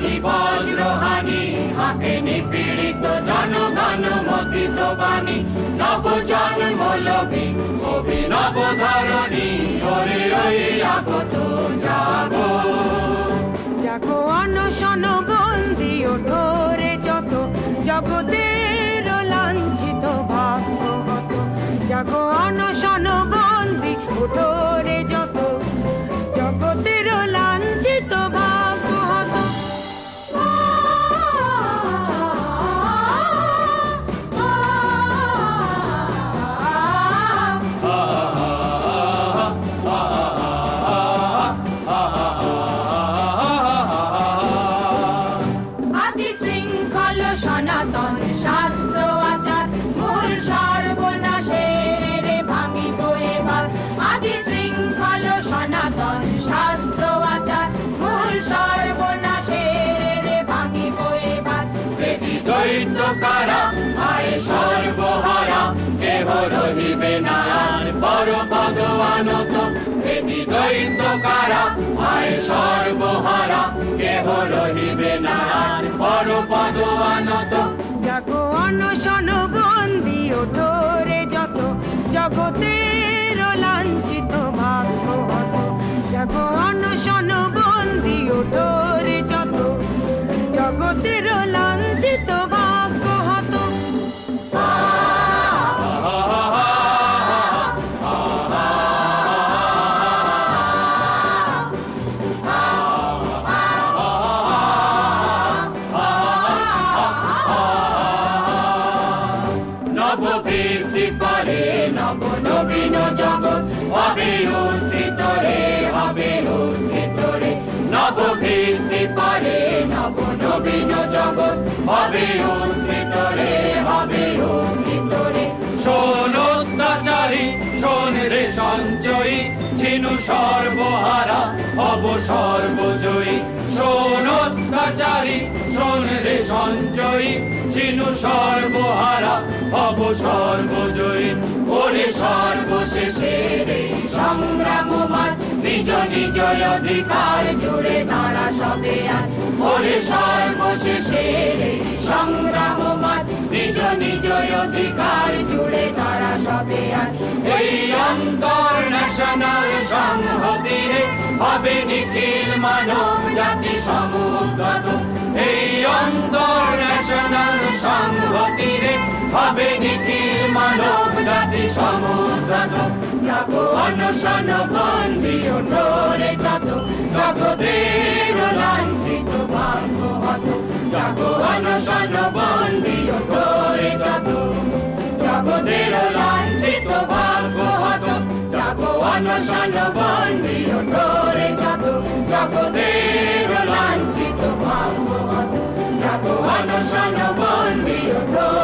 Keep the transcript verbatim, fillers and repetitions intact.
বাজি বজ্রহানি, হাতে নিপীড়িত জনগণ মথিত বাণী, নব জন্ম লোভী অভিনব ধরণী, ওরে ওই আগত জাগো। জাগো অনশন বন্দি ওঠো রে যত, জগতের লাঞ্ছিত ভাগ্য হত। জাগো অনশন বন্দি ওঠো রে যত, জগতের লাঞ্ছিত ভাগ্য হত। আদি শৃঙ্খল সনাতন শাস্ত্র আচার, মূল সর্বনাশের রে ভাঙিব এবার। আদি শৃঙ্খল সনাতন শাস্ত্র আচার, মূল সর্বনাশের রে ভাঙিব এবার। বেদি দৈত্য কারা আয় সর্বহারা, কেহ রহিবে না আর পরপদ আনত। বেদি দৈত্য কারা আয় সর্বহারা, কেহ রহিবে না আর পরপদ আনত। জাগো অনশন বন্দি ওঠো রে যত, জগতের লাঞ্ছিত ভাগ্য হত। জাগো অনশন বন্দি ওঠো রে যত, জগতের লাঞ্ছিত ভাগ্য হত। নববৃদ্ধি করে নব নবীন জগৎ, হবে উত্থিত রে হবে উত্থিত রে। নববৃদ্ধি করে নব নবীন জগৎ, হবে উত্থিত রে হবে উত্থিত রে। শোন অত্যাচারী শোন রে সঞ্চয়ী, ছিনু সর্বহারা হব সর্বজয়ী। শোন অত্যাচারী শোন রে সঞ্চয়ী, ছিনু সর্বহারা হব সর্বজয়ী। ওরে সর্বশেষে রে সংগ্রাম মাঝ, নিজ নিজ অধিকার জুড়ে দাঁড়া সবে আজ। ওরে সর্বশেষে রে সংগ্রাম মাঝ, নিজ নিজ অধিকার জুড়ে দাঁড়া সবে আজ। এই অন্তর ন্যাশনাল সংহতি রে, হবে নিখিল মানব জাতি সমুদ্রত। এই অন্তর ন্যাশনাল সংহতি রে, হবে নিখিল মানব জাতি সমুদ্রত। জাগো অনশন বন্দি ওঠো রে যত, জগতের লাঞ্ছিত ভাগ্য হত। জাগো অনশন বন্দি ওঠো রে যত, জগতের লাঞ্ছিত ভাগ্য হত। জাগো অনশন বন্দি ওঠো রে যত, জগতের লাঞ্ছিত ভাগ্য হত। জাগো অনশন বন্দি ওঠো